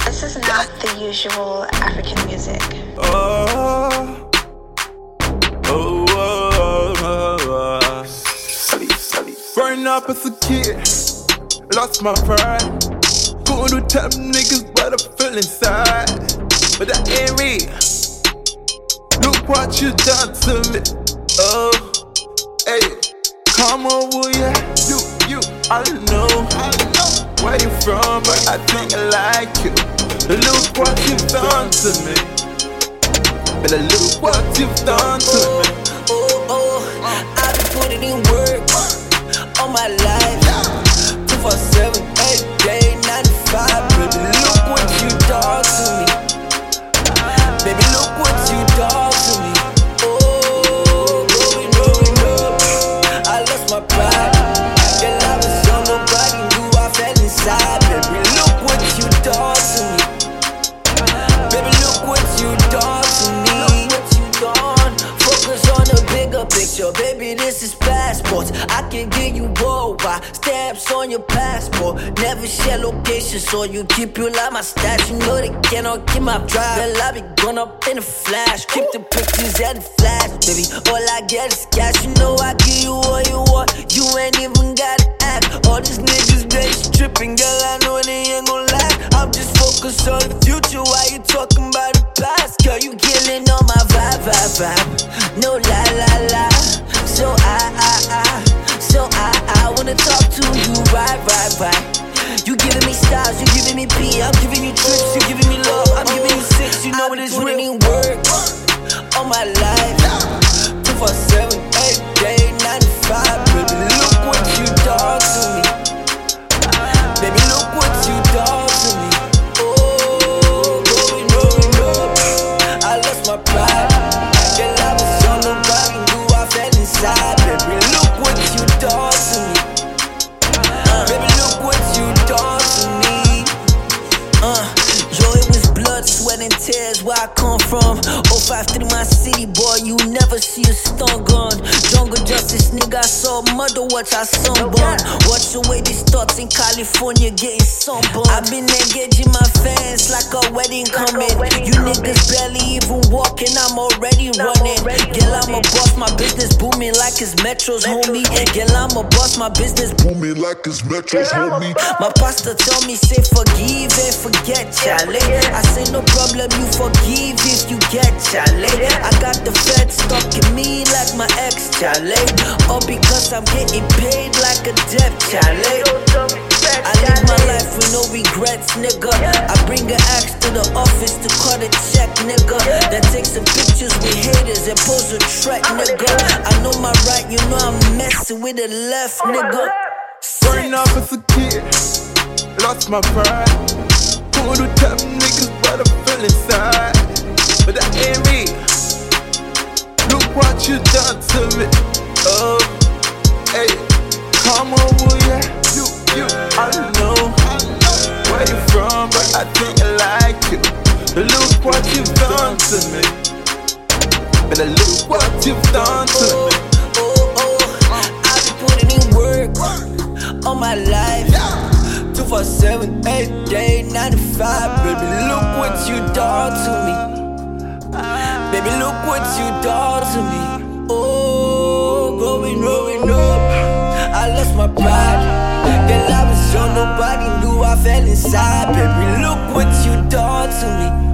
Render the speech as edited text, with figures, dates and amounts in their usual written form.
This is not the usual African music. Oh, oh, oh, oh, oh. Growing up as a kid, lost my pride. Couldn't do tell them niggas what I feel inside, but that ain't me. Look what you done to me. Oh, hey, come over, yeah. You, I know where you from, but I think I like you. Look what you've done to me. But look what you've done to me. I've been putting in work all my life. 247, 8 day, 95. Baby, look what you done to me. Baby, look what you done to me. Oh, going up. I lost my pride. Girl, I was on nobody knew I fell inside. Baby, look what you done to me. Baby, look what you done to me. Focus on the bigger picture, baby, this is passports. I can give you worldwide stamps on your passport. Never share location, so you keep you like my stats. You know they cannot keep my drive. Well, I be gone up in a flash. Keep the pictures and the flash, baby. All I get is cash. You know I give you all you want. You ain't even gotta act. All these niggas, they tripping, girl. I know they ain't gon' lie. I'm just focused on the future. Why you talking about the past? Girl, you killing on my vibe. No lie, lie, lie. So I wanna talk to you, right. You giving me stars, you giving me P, I'm giving you trips, you giving me love, I'm giving you six, you know what it's putting in work all my life. 247, 8 day, 95. Baby, look what you done to me. Baby, look what you done to me. Oh, going up. I lost my pride. Girl, I was on nobody knew I fell inside. Baby, look what you done to me. Baby, look what you done to me. Yo, it was blood, sweat, and tears where I come from. 053 my city, boy, you never see a stun gun. Jungle justice, nigga, I saw murder, watch I sunburn. Watch the way these thoughts in California getting sunburned. I've been engaging my fans like a wedding coming. You niggas barely even walking, I'm already running. Girl, I'm a boss, my business booming like it's Metro's, homie. Girl, I'm a boss, my business booming like it's Metro's, homie. My pastor tell me, say forgive and forget, Charlie. I say no problem, you forgive if you get, Charlie. I got the fed stuck in me like my ex, Charlie. All because I'm getting paid like a debt, Charlie. I live my life with no regrets, nigga. I bring an axe to the office to cut a check, nigga. Then take some pictures with haters and pose a threat, nigga. I know my right, you know I'm messing with the left, nigga. Growing up as a kid, lost my pride. Couldn't tell them niggas what I feel inside, but that ain't me. Look what you done to me. Oh, hey, come over, yeah. You, I know where you from, but I think I like you. Look what you've done to me. But look what you've done to me. I've been putting in work all my life. 247, 8 day, 95. Baby, look what you done to me. Baby, look what you done to me. Oh, going up. I lost my pride. Girl, I was on nobody knew I fell inside. Baby, look what you done to me.